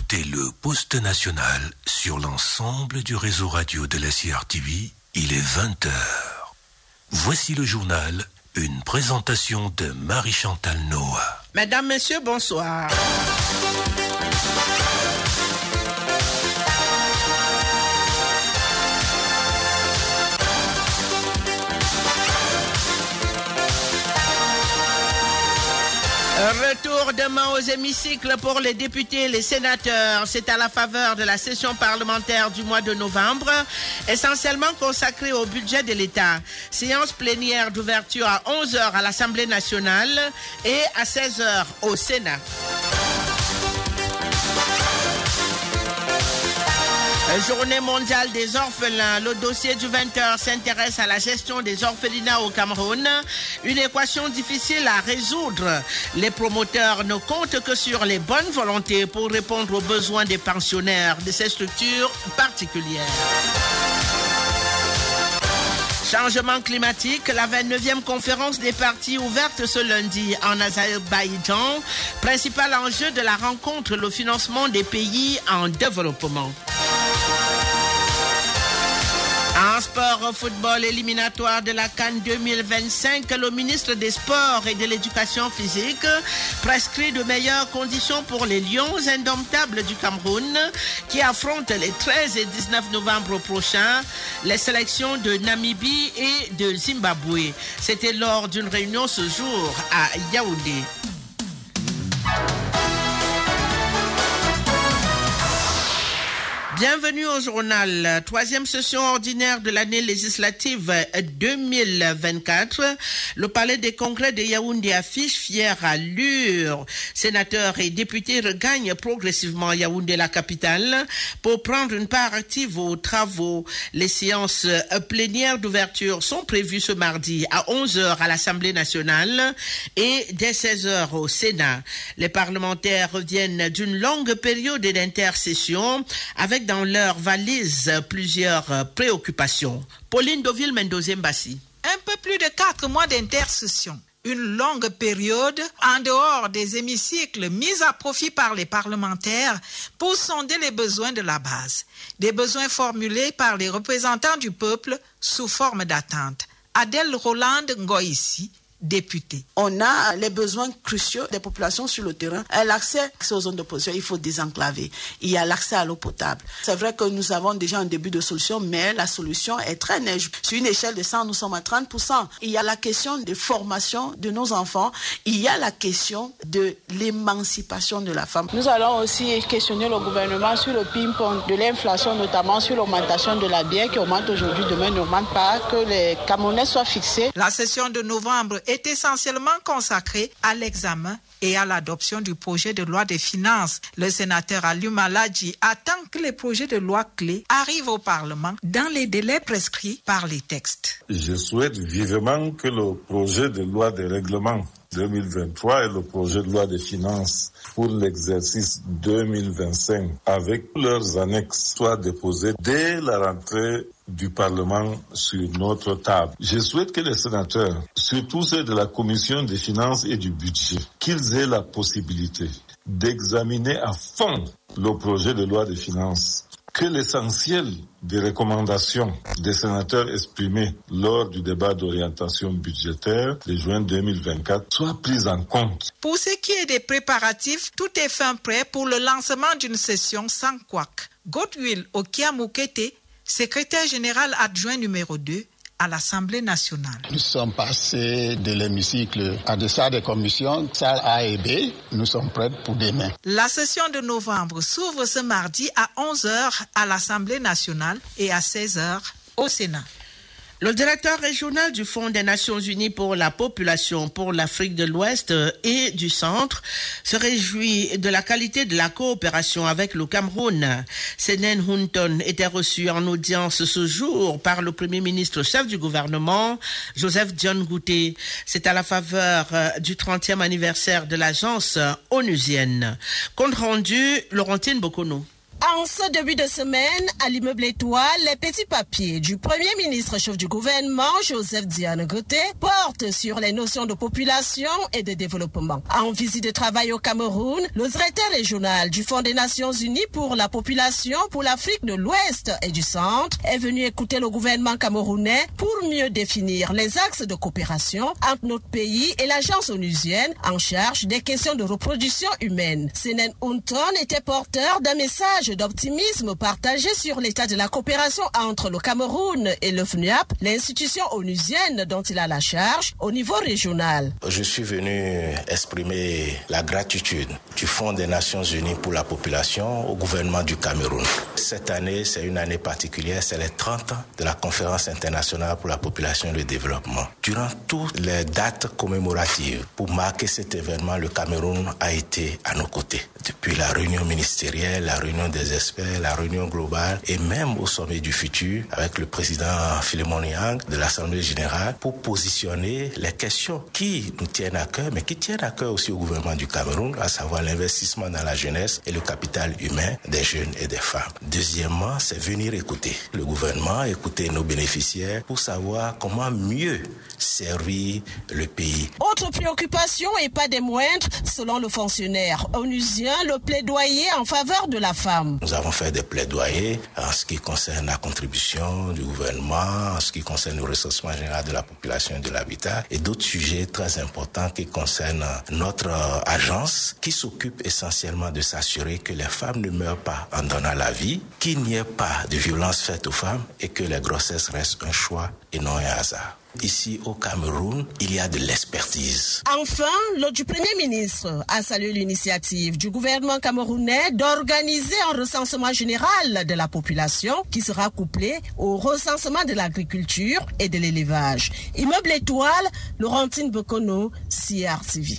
écoutez le Poste National sur l'ensemble du réseau radio de la CRTV. Il est 20h. Voici le journal, une présentation de Marie-Chantal Noah. Mesdames, Messieurs, bonsoir. Retour demain aux hémicycles pour les députés et les sénateurs. C'est à la faveur de la session parlementaire du mois de novembre, essentiellement consacrée au budget de l'État. Séance plénière d'ouverture à 11h à l'Assemblée nationale et à 16h au Sénat. Journée mondiale des orphelins. Le dossier du 20h s'intéresse à la gestion des orphelinats au Cameroun. Une équation difficile à résoudre. Les promoteurs ne comptent que sur les bonnes volontés pour répondre aux besoins des pensionnaires de ces structures particulières. Changement climatique, la 29e conférence des parties ouverte ce lundi en Azerbaïdjan. Principal enjeu de la rencontre, le financement des pays en développement. En sport, football éliminatoire de la CAN 2025, le ministre des Sports et de l'Éducation physique prescrit de meilleures conditions pour les Lions indomptables du Cameroun qui affrontent les 13 et 19 novembre prochains les sélections de Namibie et de Zimbabwe. C'était lors d'une réunion ce jour à Yaoundé. Bienvenue au journal. Troisième session ordinaire de l'année législative 2024. Le palais des congrès de Yaoundé affiche fière allure. Sénateurs et députés regagnent progressivement Yaoundé, la capitale, pour prendre une part active aux travaux. Les séances plénières d'ouverture sont prévues ce mardi à 11h à l'Assemblée nationale et dès 16h au Sénat. Les parlementaires reviennent d'une longue période d'intercession avec dans leur valise plusieurs préoccupations. Pauline Deauville-Mendoza-Mbassi. Un peu plus de 4 mois d'intercession. Une longue période en dehors des hémicycles mis à profit par les parlementaires pour sonder les besoins de la base. Des besoins formulés par les représentants du peuple sous forme d'attente. Adèle Roland Ngoïsi, député. On a les besoins cruciaux des populations sur le terrain. L'accès aux zones de production, il faut désenclaver. Il y a l'accès à l'eau potable. C'est vrai que nous avons déjà un début de solution, mais la solution est très neige. Sur une échelle de 100, nous sommes à 30%. Il y a la question de formation de nos enfants. Il y a la question de l'émancipation de la femme. Nous allons aussi questionner le gouvernement sur le ping-pong de l'inflation, notamment sur l'augmentation de la bière qui augmente aujourd'hui, demain n'augmente pas, que les Camerounais soient fixés. La session de novembre est essentiellement consacré à l'examen et à l'adoption du projet de loi des finances. Le sénateur Alioum Aladji attend que les projets de loi clés arrivent au Parlement dans les délais prescrits par les textes. Je souhaite vivement que le projet de loi de règlement 2023 et le projet de loi des finances pour l'exercice 2025 avec leurs annexes soient déposés dès la rentrée du Parlement sur notre table. Je souhaite que les sénateurs, surtout ceux de la Commission des finances et du budget, qu'ils aient la possibilité d'examiner à fond le projet de loi des finances, que l'essentiel des recommandations des sénateurs exprimées lors du débat d'orientation budgétaire de juin 2024 soit pris en compte. Pour ce qui est des préparatifs, tout est fin prêt pour le lancement d'une session sans couac. Godwill Okiamukete, secrétaire général adjoint numéro 2 à l'Assemblée nationale. Nous sommes passés de l'hémicycle à des salles de commission, salles A et B. Nous sommes prêts pour demain. La session de novembre s'ouvre ce mardi à 11h à l'Assemblée nationale et à 16h au Sénat. Le directeur régional du Fonds des Nations Unies pour la population pour l'Afrique de l'Ouest et du Centre se réjouit de la qualité de la coopération avec le Cameroun. Senen Hunton était reçu en audience ce jour par le Premier ministre chef du gouvernement, Joseph Dione Ngouté. C'est à la faveur du 30e anniversaire de l'agence onusienne. Compte rendu, Laurentine Bokono. En ce début de semaine, à l'immeuble Étoile, les petits papiers du Premier ministre chef du gouvernement, Joseph Diane Goté, portent sur les notions de population et de développement. En visite de travail au Cameroun, le secrétaire régional du Fonds des Nations Unies pour la population pour l'Afrique de l'Ouest et du Centre est venu écouter le gouvernement camerounais pour mieux définir les axes de coopération entre notre pays et l'agence onusienne en charge des questions de reproduction humaine. Senen Unton était porteur d'un message d'optimisme partagé sur l'état de la coopération entre le Cameroun et le FNUAP, l'institution onusienne dont il a la charge au niveau régional. Je suis venu exprimer la gratitude du Fonds des Nations Unies pour la population au gouvernement du Cameroun. Cette année, c'est une année particulière, c'est les 30 ans de la conférence internationale pour la population et le développement. Durant toutes les dates commémoratives, pour marquer cet événement, le Cameroun a été à nos côtés. Depuis la réunion ministérielle, la réunion des experts, la réunion globale et même au sommet du futur avec le président Philemon Yang de l'Assemblée générale pour positionner les questions qui nous tiennent à cœur, mais qui tiennent à cœur aussi au gouvernement du Cameroun, à savoir l'investissement dans la jeunesse et le capital humain des jeunes et des femmes. Deuxièmement, c'est venir écouter le gouvernement, écouter nos bénéficiaires pour savoir comment mieux servir le pays. Autre préoccupation et pas des moindres, selon le fonctionnaire onusien, le plaidoyer en faveur de la femme. Nous avons fait des plaidoyers en ce qui concerne la contribution du gouvernement, en ce qui concerne le recensement général de la population et de l'habitat et d'autres sujets très importants qui concernent notre agence qui s'occupe essentiellement de s'assurer que les femmes ne meurent pas en donnant la vie, qu'il n'y ait pas de violence faite aux femmes et que les grossesses restent un choix et non un hasard. Ici au Cameroun, il y a de l'expertise. Enfin, l'hôte du Premier ministre a salué l'initiative du gouvernement camerounais d'organiser un recensement général de la population qui sera couplé au recensement de l'agriculture et de l'élevage. Immeuble Étoile, Laurentine Bekono, CRTV.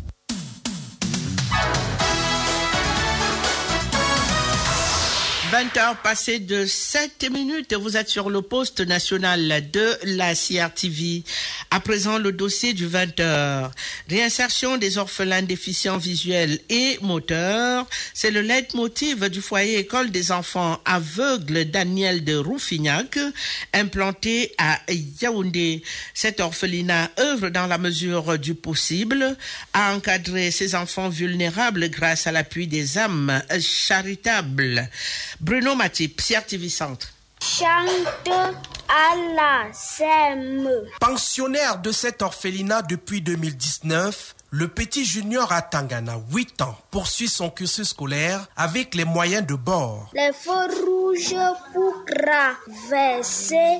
20h passées de 7 minutes, vous êtes sur le poste national de la CRTV. À présent, le dossier du 20h. Réinsertion des orphelins déficients visuels et moteurs. C'est le leitmotiv du foyer école des enfants aveugles Daniel de Roufignac, implanté à Yaoundé. Cet orphelinat œuvre dans la mesure du possible à encadrer ces enfants vulnérables grâce à l'appui des âmes charitables. Bruno Matip, CRTV Centre. Chante à la SEM. Pensionnaire de cet orphelinat depuis 2019, le petit Junior à Tangana, 8 ans, poursuit son cursus scolaire avec les moyens de bord. Les feux rouges pour traverser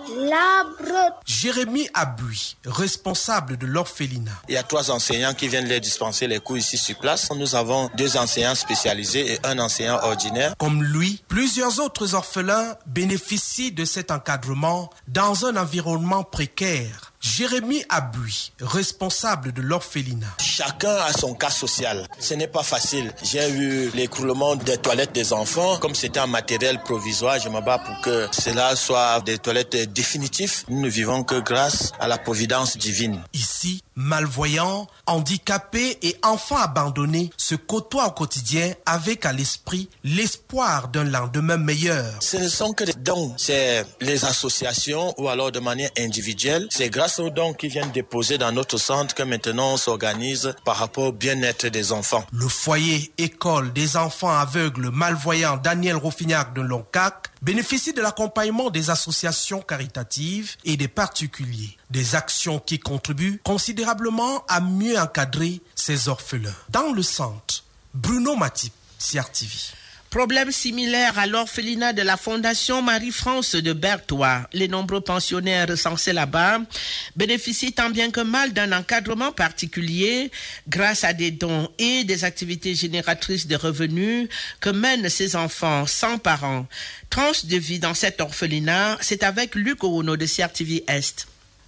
l'arbre. Jérémy Abui, responsable de l'orphelinat. Il y a 3 enseignants qui viennent les dispenser les cours ici sur place. Nous avons 2 enseignants spécialisés et un enseignant ordinaire. Comme lui, plusieurs autres orphelins bénéficient de cet encadrement dans un environnement précaire. Jérémy Abui, responsable de l'orphelinat. Chacun a son cas social. Ce n'est pas facile. J'ai eu l'écroulement des toilettes des enfants. Comme c'était un matériel provisoire, je me bats pour que cela soit des toilettes définitives. Nous ne vivons que grâce à la providence divine. Ici, malvoyants, handicapés et enfants abandonnés se côtoient au quotidien avec à l'esprit l'espoir d'un lendemain meilleur. Ce ne sont que des dons. C'est les associations ou alors de manière individuelle. C'est grâce aux dons qui viennent déposer dans notre centre que maintenant on s'organise par rapport au bien-être des enfants. Le foyer école des enfants aveugles malvoyants Daniel Roufignac de Loncac bénéficie de l'accompagnement des associations caritatives et des particuliers. Des actions qui contribuent considérablement à mieux encadrer ces orphelins. Dans le centre, Bruno Matip, CRTV. Problème similaire à l'orphelinat de la Fondation Marie-France de Berthois. Les nombreux pensionnaires recensés là-bas bénéficient tant bien que mal d'un encadrement particulier grâce à des dons et des activités génératrices de revenus que mènent ces enfants sans parents. Tranche de vie dans cet orphelinat, c'est avec Luc Ouno de CRTV Est.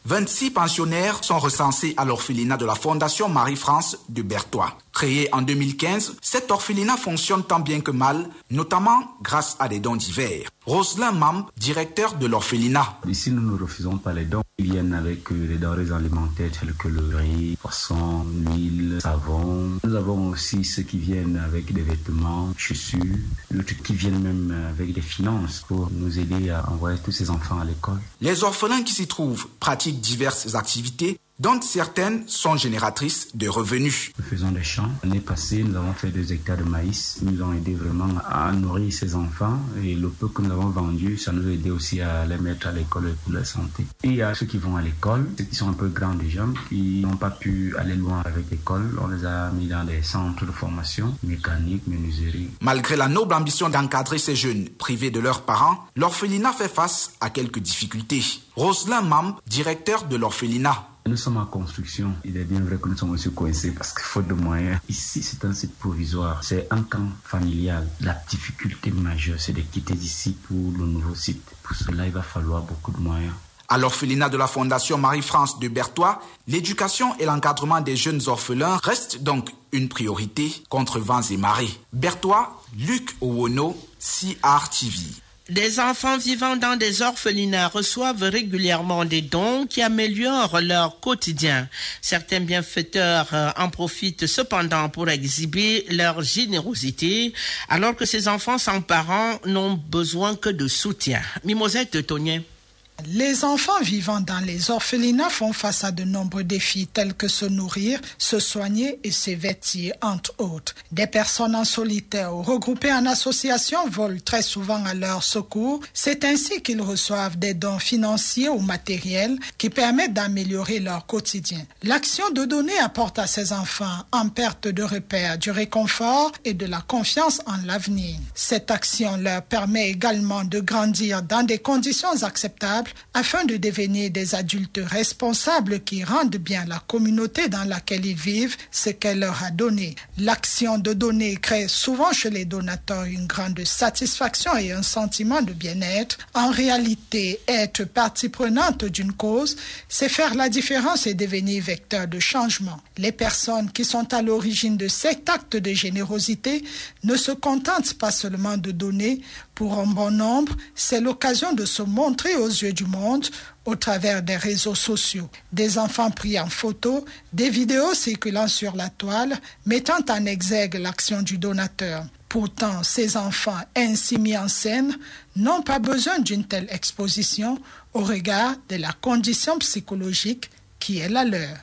26 pensionnaires sont recensés à l'orphelinat de la Fondation Marie-France de Berthois. Créé en 2015, cet orphelinat fonctionne tant bien que mal, notamment grâce à des dons divers. Roselin Mam, directeur de l'orphelinat. Ici, nous ne refusons pas les dons. Ils viennent avec les denrées alimentaires telles que le riz, poisson, l'huile, savon. Nous avons aussi ceux qui viennent avec des vêtements, chaussures, d'autres qui viennent même avec des finances pour nous aider à envoyer tous ces enfants à l'école. Les orphelins qui s'y trouvent pratiquent diverses activités, dont certaines sont génératrices de revenus. Nous faisons des champs. L'année passée, nous avons fait 2 hectares de maïs. Ils nous ont aidé vraiment à nourrir ces enfants. Et le peu que nous avons vendu, ça nous a aidé aussi à les mettre à l'école pour leur santé. Et il y a ceux qui vont à l'école, ceux qui sont un peu grands déjà, qui n'ont pas pu aller loin avec l'école. On les a mis dans des centres de formation, mécanique, menuiserie. Malgré la noble ambition d'encadrer ces jeunes privés de leurs parents, l'orphelinat fait face à quelques difficultés. Roselin Mam, directeur de l'orphelinat. Nous sommes en construction. Il est bien vrai que nous sommes aussi coincés parce que faute de moyens. Ici, c'est un site provisoire. C'est un camp familial. La difficulté majeure, c'est de quitter d'ici pour le nouveau site. Pour cela, il va falloir beaucoup de moyens. À l'orphelinat de la Fondation Marie-France de Berthois, l'éducation et l'encadrement des jeunes orphelins restent donc une priorité contre vents et marées. Berthois, Luc Owono, CRTV. Des enfants vivant dans des orphelinats reçoivent régulièrement des dons qui améliorent leur quotidien. Certains bienfaiteurs en profitent cependant pour exhiber leur générosité, alors que ces enfants sans parents n'ont besoin que de soutien. Mimosette Tonien. Les enfants vivant dans les orphelinats font face à de nombreux défis tels que se nourrir, se soigner et se vêtir, entre autres. Des personnes en solitaire ou regroupées en association volent très souvent à leur secours. C'est ainsi qu'ils reçoivent des dons financiers ou matériels qui permettent d'améliorer leur quotidien. L'action de donner apporte à ces enfants en perte de repère du réconfort et de la confiance en l'avenir. Cette action leur permet également de grandir dans des conditions acceptables afin de devenir des adultes responsables qui rendent bien la communauté dans laquelle ils vivent ce qu'elle leur a donné. L'action de donner crée souvent chez les donateurs une grande satisfaction et un sentiment de bien-être. En réalité, être partie prenante d'une cause, c'est faire la différence et devenir vecteur de changement. Les personnes qui sont à l'origine de cet acte de générosité ne se contentent pas seulement de donner. Pour un bon nombre, c'est l'occasion de se montrer aux yeux du monde au travers des réseaux sociaux. Des enfants pris en photo, des vidéos circulant sur la toile, mettant en exergue l'action du donateur. Pourtant, ces enfants ainsi mis en scène n'ont pas besoin d'une telle exposition au regard de la condition psychologique qui est la leur.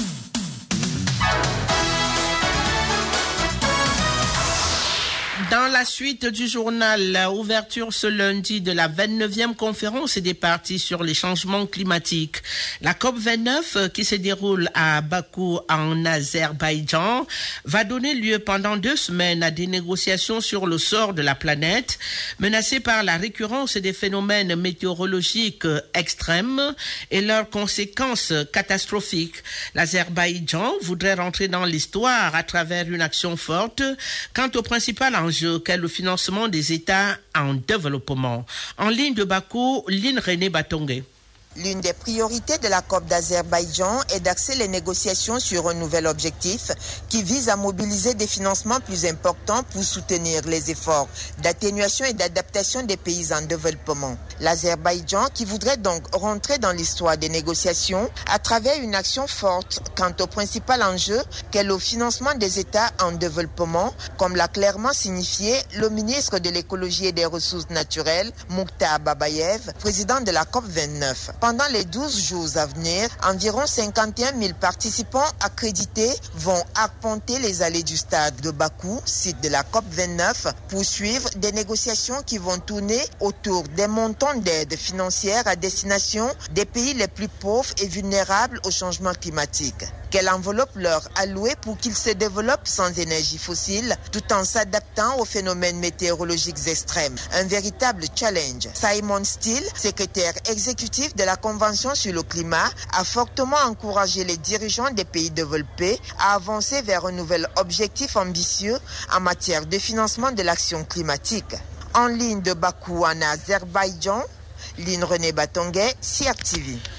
Dans la suite du journal, ouverture ce lundi de la 29e conférence des parties sur les changements climatiques. La COP29 qui se déroule à Bakou en Azerbaïdjan va donner lieu pendant 2 semaines à des négociations sur le sort de la planète, menacée par la récurrence des phénomènes météorologiques extrêmes et leurs conséquences catastrophiques. L'Azerbaïdjan voudrait rentrer dans l'histoire à travers une action forte quant au principal enjeu qu'est le financement des États en développement. En ligne de Bakou, Lynn René Batongue. L'une des priorités de la COP d'Azerbaïdjan est d'axer les négociations sur un nouvel objectif qui vise à mobiliser des financements plus importants pour soutenir les efforts d'atténuation et d'adaptation des pays en développement. L'Azerbaïdjan qui voudrait donc rentrer dans l'histoire des négociations à travers une action forte quant au principal enjeu qu'est le financement des États en développement, comme l'a clairement signifié le ministre de l'écologie et des ressources naturelles, Mukhtar Babayev, président de la COP 29. Pendant les 12 jours à venir, environ 51 000 participants accrédités vont arpenter les allées du stade de Bakou, site de la COP29, pour suivre des négociations qui vont tourner autour des montants d'aide financière à destination des pays les plus pauvres et vulnérables au changement climatique. Quelle enveloppe leur allouer pour qu'ils se développent sans énergie fossile tout en s'adaptant aux phénomènes météorologiques extrêmes? Un véritable challenge. Simon Steele, secrétaire exécutif de la Convention sur le climat, a fortement encouragé les dirigeants des pays développés à avancer vers un nouvel objectif ambitieux en matière de financement de l'action climatique. En ligne de Bakou en Azerbaïdjan, Lynn René Batongue, CRTV.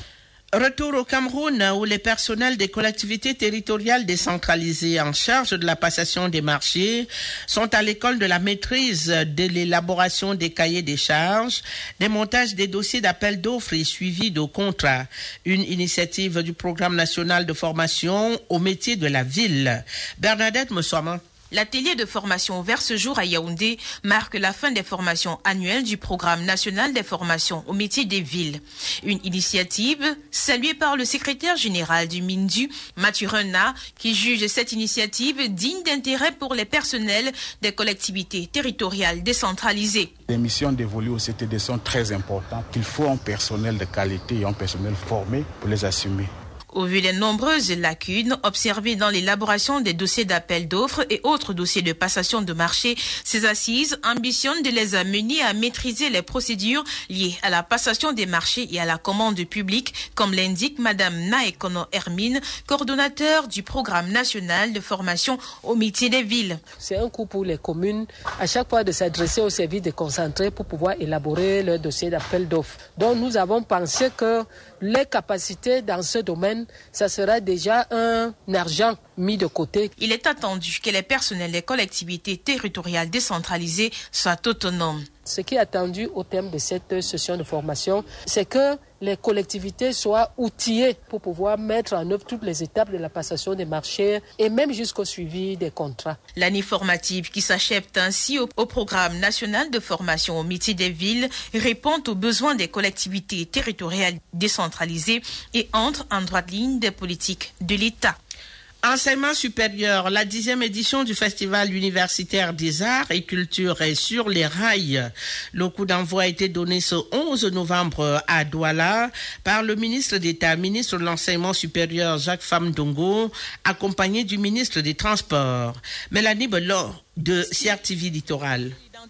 Retour au Cameroun où les personnels des collectivités territoriales décentralisées en charge de la passation des marchés sont à l'école de la maîtrise de l'élaboration des cahiers des charges, des montages des dossiers d'appel d'offres et suivi de contrats. Une initiative du Programme national de formation au métier de la ville. Bernadette Moussouama. L'atelier de formation ouvert ce jour à Yaoundé marque la fin des formations annuelles du Programme national des formations au métier des villes. Une initiative saluée par le secrétaire général du MINDU, Mathieu Renard, qui juge cette initiative digne d'intérêt pour les personnels des collectivités territoriales décentralisées. Les missions dévolues au CTD sont très importantes. Il faut un personnel de qualité et un personnel formé pour les assumer. Au vu des nombreuses lacunes observées dans l'élaboration des dossiers d'appel d'offres et autres dossiers de passation de marché, ces assises ambitionnent de les amener à maîtriser les procédures liées à la passation des marchés et à la commande publique, comme l'indique Madame Naekono Hermine, coordonnateur du Programme national de formation au métier des villes. C'est un coup pour les communes à chaque fois de s'adresser au service déconcentré pour pouvoir élaborer leur dossier d'appel d'offres. Donc nous avons pensé que les capacités dans ce domaine, ça sera déjà un argent mis de côté. Il est attendu que les personnels des collectivités territoriales décentralisées soient autonomes. Ce qui est attendu au terme de cette session de formation, c'est que les collectivités soient outillées pour pouvoir mettre en œuvre toutes les étapes de la passation des marchés et même jusqu'au suivi des contrats. L'année formative qui s'achève ainsi au Programme national de formation au métier des villes répond aux besoins des collectivités territoriales décentralisées et entre en droite ligne des politiques de l'État. Enseignement supérieur, la 10e édition du Festival universitaire des arts et culture est sur les rails. Le coup d'envoi a été donné ce 11 novembre à Douala par le ministre d'État, ministre de l'Enseignement supérieur Jacques Famdongo, accompagné du ministre des Transports. Mélanie Belon de CRTV Littoral.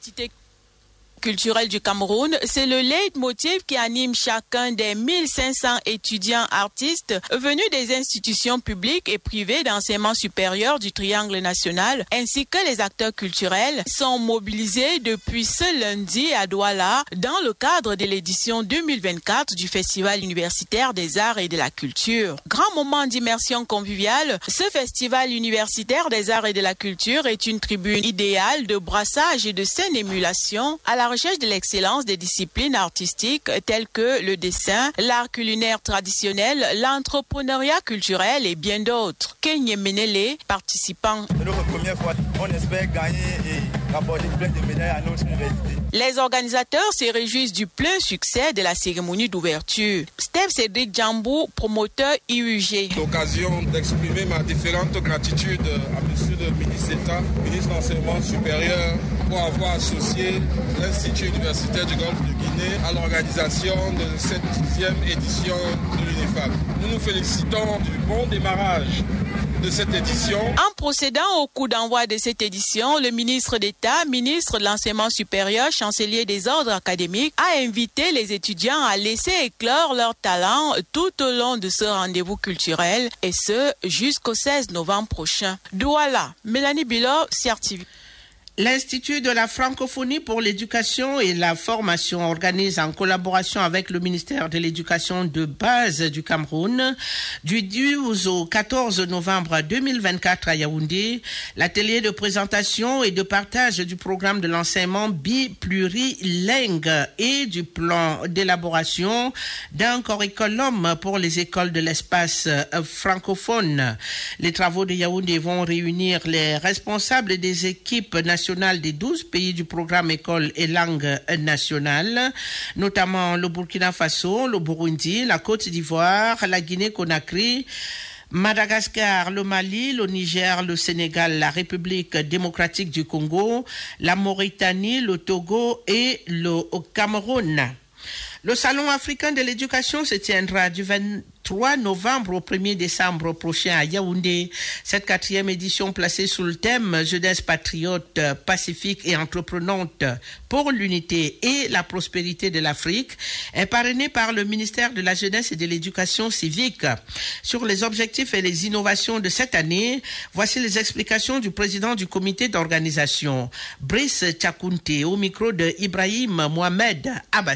Culturel du Cameroun, c'est le leitmotiv qui anime chacun des 1500 étudiants artistes venus des institutions publiques et privées d'enseignement supérieur du Triangle national, ainsi que les acteurs culturels, sont mobilisés depuis ce lundi à Douala dans le cadre de l'édition 2024 du Festival universitaire des arts et de la culture. Grand moment d'immersion conviviale, ce Festival universitaire des arts et de la culture est une tribune idéale de brassage et de scène émulation à la recherche de l'excellence des disciplines artistiques telles que le dessin, l'art culinaire traditionnel, l'entrepreneuriat culturel et bien d'autres. Kenye Menele, participant. C'est notre première fois, on espère gagner et rapporter plein de médailles à notre université. Les organisateurs se réjouissent du plein succès de la cérémonie d'ouverture. Steve Cédric Djambou, promoteur IUG. L'occasion d'exprimer ma différente gratitude à monsieur le ministre d'État, ministre de l'Enseignement supérieur, pour avoir associé l'Institut universitaire du Golfe de Guinée à l'organisation de cette 10e édition de l'UNIFAL. Nous nous félicitons du bon démarrage de cette édition. En procédant au coup d'envoi de cette édition, le ministre d'État, ministre de l'Enseignement supérieur, chancelier des ordres académiques, a invité les étudiants à laisser éclore leur talent tout au long de ce rendez-vous culturel, et ce jusqu'au 16 novembre prochain. Douala, Mélanie Bilo, CRTV. L'Institut de la francophonie pour l'éducation et la formation organise en collaboration avec le ministère de l'éducation de base du Cameroun du 12 au 14 novembre 2024 à Yaoundé l'atelier de présentation et de partage du programme de l'enseignement biplurilingue et du plan d'élaboration d'un curriculum pour les écoles de l'espace francophone. Les travaux de Yaoundé vont réunir les responsables des équipes nationales des 12 pays du programme École et langue nationale, notamment le Burkina Faso, le Burundi, la Côte d'Ivoire, la Guinée-Conakry, Madagascar, le Mali, le Niger, le Sénégal, la République démocratique du Congo, la Mauritanie, le Togo et le Cameroun. Le Salon africain de l'éducation se tiendra du 23 novembre au 1er décembre prochain à Yaoundé. Cette 4e édition placée sous le thème Jeunesse patriote, pacifique et entreprenante pour l'unité et la prospérité de l'Afrique est parrainée par le ministère de la Jeunesse et de l'Éducation civique. Sur les objectifs et les innovations de cette année, voici les explications du président du comité d'organisation, Brice Tchakounté, au micro de Ibrahim Mohamed Abbassi.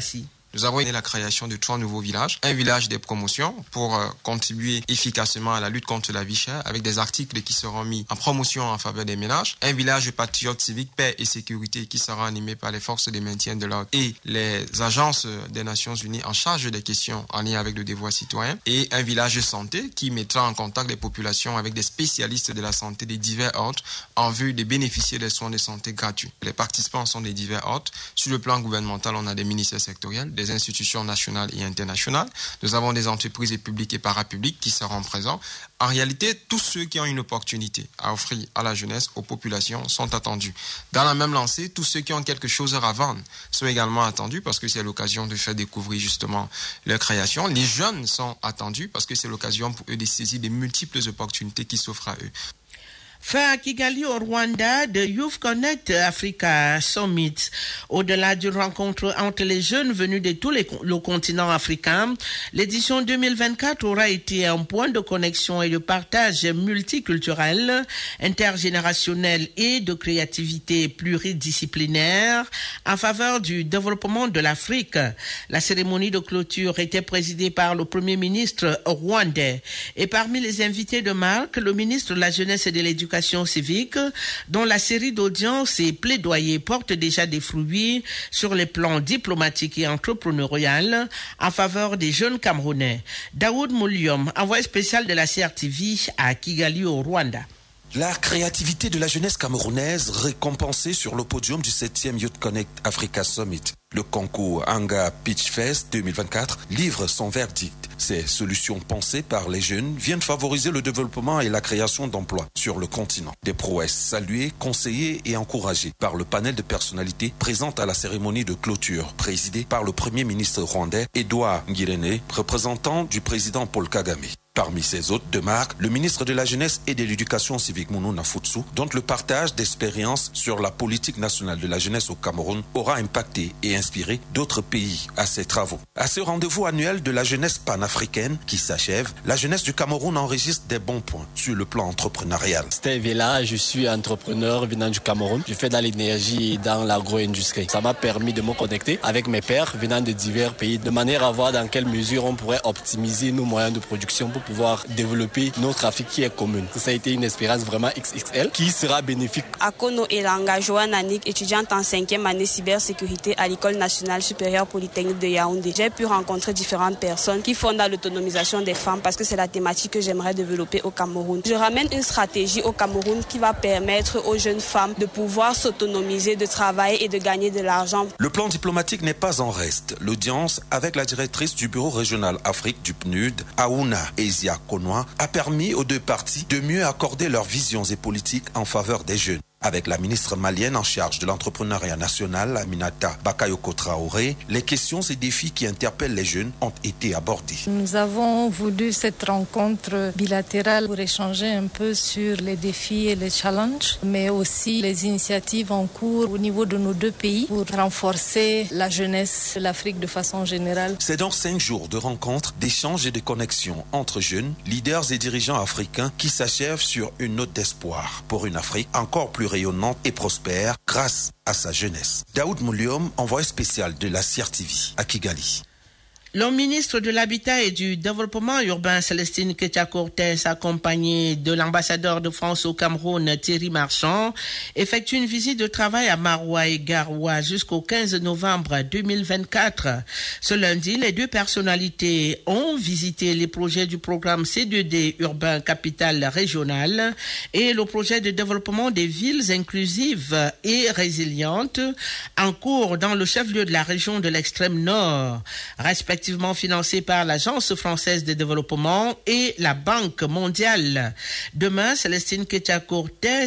nous avons eu la création de 3 nouveaux villages. Un village des promotions pour contribuer efficacement à la lutte contre la vie chère avec des articles qui seront mis en promotion en faveur des ménages. Un village de patriotes civiques, paix et sécurité qui sera animé par les forces de maintien de l'ordre et les agences des Nations Unies en charge des questions en lien avec le devoir citoyen. Et un village de santé qui mettra en contact les populations avec des spécialistes de la santé des divers ordres en vue de bénéficier des soins de santé gratuits. Les participants sont des divers ordres. Sur le plan gouvernemental, on a des ministères sectoriels, des institutions nationales et internationales. Nous avons des entreprises publiques et parapubliques qui seront présents. En réalité, tous ceux qui ont une opportunité à offrir à la jeunesse, aux populations, sont attendus. Dans la même lancée, tous ceux qui ont quelque chose à vendre sont également attendus parce que c'est l'occasion de faire découvrir justement leur création. Les jeunes sont attendus parce que c'est l'occasion pour eux de saisir des multiples opportunités qui s'offrent à eux. Fin à Kigali au Rwanda de Youth Connect Africa Summit. Au-delà d'une rencontre entre les jeunes venus de tout le continent africain, l'édition 2024 aura été un point de connexion et de partage multiculturel, intergénérationnel et de créativité pluridisciplinaire en faveur du développement de l'Afrique. La cérémonie de clôture était présidée par le Premier ministre rwandais. Et parmi les invités de marque, le ministre de la Jeunesse et de l'Éducation civique, dont la série d'audiences et plaidoyers porte déjà des fruits sur les plans diplomatiques et entrepreneurial en faveur des jeunes Camerounais. Daoud Moulium, envoyé spécial de la CRTV à Kigali au Rwanda. La créativité de la jeunesse camerounaise récompensée sur le podium du 7e Youth Connect Africa Summit. Le concours Anga Pitch Fest 2024 livre son verdict. Ces solutions pensées par les jeunes viennent favoriser le développement et la création d'emplois sur le continent. Des prouesses saluées, conseillées et encouragées par le panel de personnalités présentes à la cérémonie de clôture, présidée par le Premier ministre rwandais Edouard Ngirente, représentant du président Paul Kagame. Parmi ces hôtes de marque, le ministre de la Jeunesse et de l'Éducation civique Mounou Nafutsu, dont le partage d'expériences sur la politique nationale de la jeunesse au Cameroun aura impacté et inspiré d'autres pays à ses travaux. À ce rendez-vous annuel de la jeunesse panafricaine qui s'achève, la jeunesse du Cameroun enregistre des bons points sur le plan entrepreneurial. Steve est là, je suis entrepreneur venant du Cameroun. Je fais dans l'énergie et dans l'agro-industrie. Ça m'a permis de me connecter avec mes pairs venant de divers pays, de manière à voir dans quelle mesure on pourrait optimiser nos moyens de production pour pouvoir développer notre Afrique qui est commune. Ça a été une expérience vraiment XXL qui sera bénéfique. Akono Elanga, Joanne Annick, étudiante en 5e année cybersécurité à l'École nationale supérieure polytechnique de Yaoundé. J'ai pu rencontrer différentes personnes qui font dans l'autonomisation des femmes parce que c'est la thématique que j'aimerais développer au Cameroun. Je ramène une stratégie au Cameroun qui va permettre aux jeunes femmes de pouvoir s'autonomiser, de travailler et de gagner de l'argent. Le plan diplomatique n'est pas en reste. L'audience avec la directrice du bureau régional Afrique du PNUD, Aouna Ezia Konoa, a permis aux deux parties de mieux accorder leurs visions et politiques en faveur des jeunes. Avec la ministre malienne en charge de l'entrepreneuriat national, Aminata Bakayoko Traoré, les questions et défis qui interpellent les jeunes ont été abordés. Nous avons voulu cette rencontre bilatérale pour échanger un peu sur les défis et les challenges, mais aussi les initiatives en cours au niveau de nos deux pays pour renforcer la jeunesse de l'Afrique de façon générale. C'est donc 5 jours de rencontres, d'échanges et de connexions entre jeunes, leaders et dirigeants africains qui s'achèvent sur une note d'espoir pour une Afrique encore plus rayonnante et prospère grâce à sa jeunesse. Daoud Moulium, envoyé spécial de la CRTV à Kigali. Le ministre de l'Habitat et du Développement urbain, Célestine Ketia-Cortez, accompagné de l'ambassadeur de France au Cameroun, Thierry Marchand, effectue une visite de travail à Maroua et Garoua jusqu'au 15 novembre 2024. Ce lundi, les deux personnalités ont visité les projets du programme C2D urbain capitale régionale et le projet de développement des villes inclusives et résilientes en cours dans le chef-lieu de la région de l'extrême nord, respectivement financé par l'Agence française de développement et la Banque mondiale. Demain, Célestine Ketia-Cortez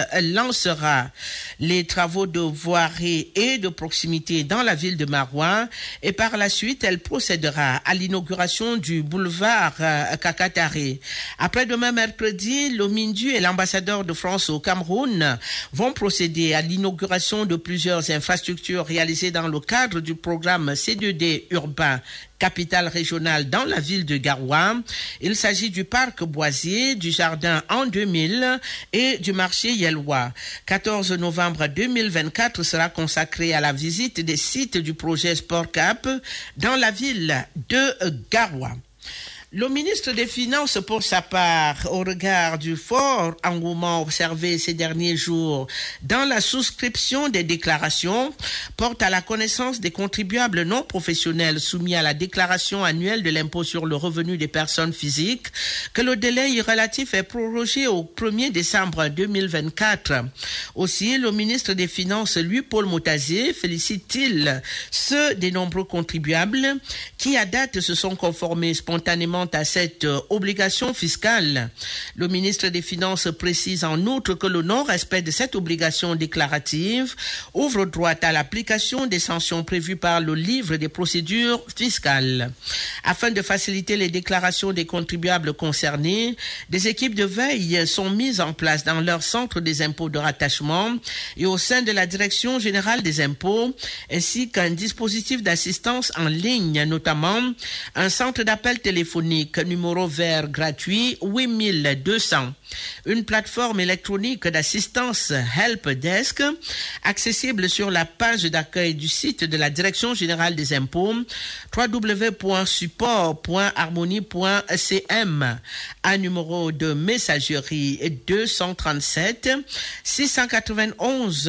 lancera les travaux de voirie et de proximité dans la ville de Maroua et par la suite, elle procédera à l'inauguration du boulevard Kakatare. Après-demain, mercredi, le Mindu et l'ambassadeur de France au Cameroun vont procéder à l'inauguration de plusieurs infrastructures réalisées dans le cadre du programme C2D urbain capitale régionale dans la ville de Garoua. Il s'agit du parc Boisier, du jardin en 2000 et du marché Yelwa. 14 novembre 2024 sera consacré à la visite des sites du projet Sport Cap dans la ville de Garoua. Le ministre des Finances, pour sa part, au regard du fort engouement observé ces derniers jours dans la souscription des déclarations, porte à la connaissance des contribuables non professionnels soumis à la déclaration annuelle de l'impôt sur le revenu des personnes physiques que le délai relatif est prorogé au 1er décembre 2024. Aussi, le ministre des Finances, lui, Paul Motazier, félicite-t-il ceux des nombreux contribuables qui, à date, se sont conformés spontanément à cette obligation fiscale. Le ministre des Finances précise en outre que le non-respect de cette obligation déclarative ouvre droit à l'application des sanctions prévues par le livre des procédures fiscales. Afin de faciliter les déclarations des contribuables concernés, des équipes de veille sont mises en place dans leur centre des impôts de rattachement et au sein de la Direction générale des impôts, ainsi qu'un dispositif d'assistance en ligne, notamment un centre d'appel téléphonique numéro vert gratuit 8200, une plateforme électronique d'assistance Help Desk accessible sur la page d'accueil du site de la Direction générale des impôts www.support.harmonie.cm, un numéro de messagerie 237 691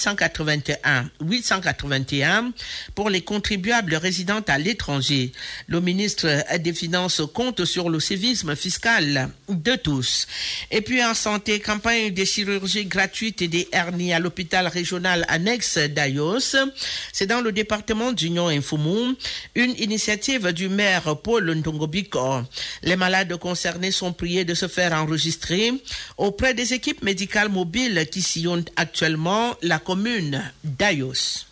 881 pour les contribuables résidant à l'étranger. Le ministre des Finances compte sur le civisme fiscal de tous. Et puis en santé, campagne de chirurgie gratuite et des hernies à l'hôpital régional annexe d'Ayos. C'est dans le département d'Union Infoumou, une initiative du maire Paul Ndongobiko. Les malades concernés sont priés de se faire enregistrer auprès des équipes médicales mobiles qui sillonnent actuellement la commune d'Ayos.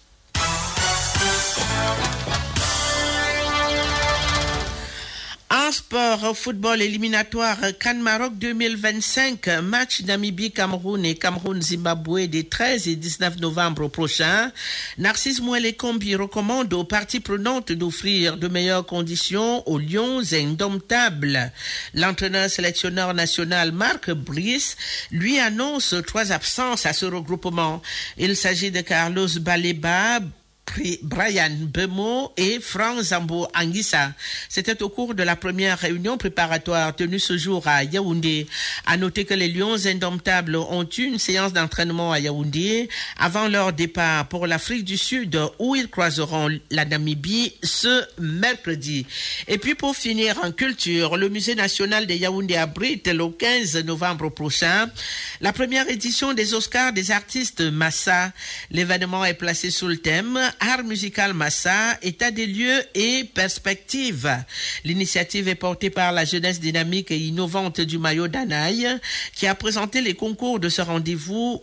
En sport, football éliminatoire CAN Maroc 2025, match Namibie-Cameroun et Cameroun-Zimbabwe des 13 et 19 novembre prochains. Narcisse Mouele-Kombi recommande aux parties prenantes d'offrir de meilleures conditions aux Lions indomptables. L'entraîneur sélectionneur national Marc Brice lui annonce 3 absences à ce regroupement. Il s'agit de Carlos Baleba, Brian Bemo et Franck Zambo Anguissa. C'était au cours de la première réunion préparatoire tenue ce jour à Yaoundé. À noter que les Lions indomptables ont eu une séance d'entraînement à Yaoundé avant leur départ pour l'Afrique du Sud où ils croiseront la Namibie ce mercredi. Et puis pour finir en culture, le musée national de Yaoundé abrite le 15 novembre prochain la première édition des Oscars des artistes Massa. L'événement est placé sous le thème Art musical Massa, état des lieux et perspectives. L'initiative est portée par la jeunesse dynamique et innovante du Mayo Danaï, qui a présenté les contours de ce rendez-vous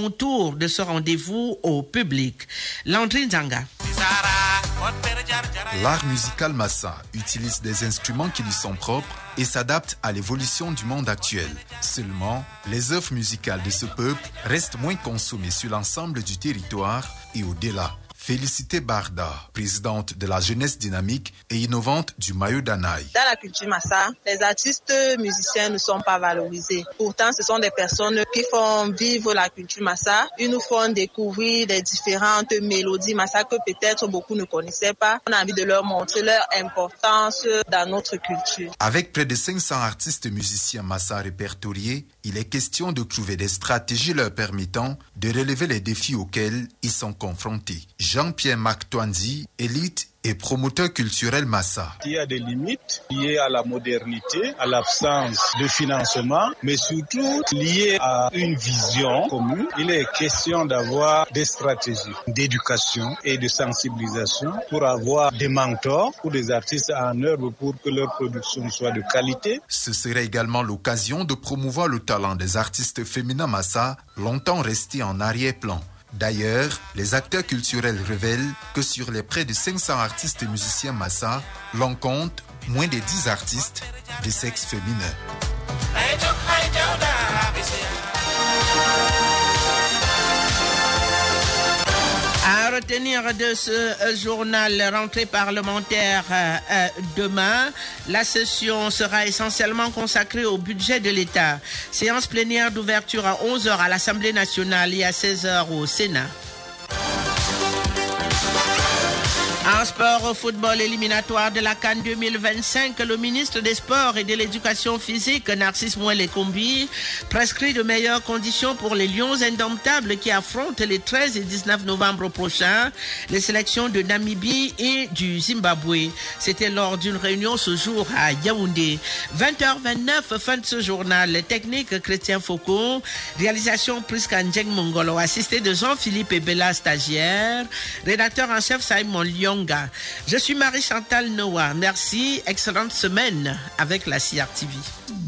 au public. Landry Nzanga. L'art musical Massa utilise des instruments qui lui sont propres et s'adapte à l'évolution du monde actuel. Seulement, les œuvres musicales de ce peuple restent moins consommées sur l'ensemble du territoire et au-delà. Félicité Barda, présidente de la jeunesse dynamique et innovante du Mayo Danaï. Dans la culture Massa, les artistes musiciens ne sont pas valorisés. Pourtant, ce sont des personnes qui font vivre la culture Massa. Ils nous font découvrir des différentes mélodies Massa que peut-être beaucoup ne connaissaient pas. On a envie de leur montrer leur importance dans notre culture. Avec près de 500 artistes musiciens Massa répertoriés, il est question de trouver des stratégies leur permettant de relever les défis auxquels ils sont confrontés. Jean-Pierre Mactwanzi, élite et promoteur culturel Massa. Il y a des limites liées à la modernité, à l'absence de financement, mais surtout liées à une vision commune. Il est question d'avoir des stratégies d'éducation et de sensibilisation pour avoir des mentors pour des artistes en œuvre pour que leur production soit de qualité. Ce serait également l'occasion de promouvoir le talent des artistes féminins Massa, longtemps restés en arrière-plan. D'ailleurs, les acteurs culturels révèlent que sur les près de 500 artistes et musiciens Massa, l'on compte moins de 10 artistes de sexe féminin. À retenir de ce journal rentrée parlementaire demain, la session sera essentiellement consacrée au budget de l'État. Séance plénière d'ouverture à 11h à l'Assemblée nationale et à 16h au Sénat. En sport, au football éliminatoire de la CAN 2025, le ministre des Sports et de l'Éducation physique, Narcisse Mouele-Kombi, prescrit de meilleures conditions pour les Lions indomptables qui affrontent les 13 et 19 novembre prochains les sélections de Namibie et du Zimbabwe. C'était lors d'une réunion ce jour à Yaoundé. 20h29, fin de ce journal. Technique Chrétien Foucault, réalisation Prisca Njeng Mongolo, assisté de Jean-Philippe Ebela, stagiaire, rédacteur en chef Simon Lyon. Je suis Marie-Chantal Noah. Merci, excellente semaine avec la CRTV.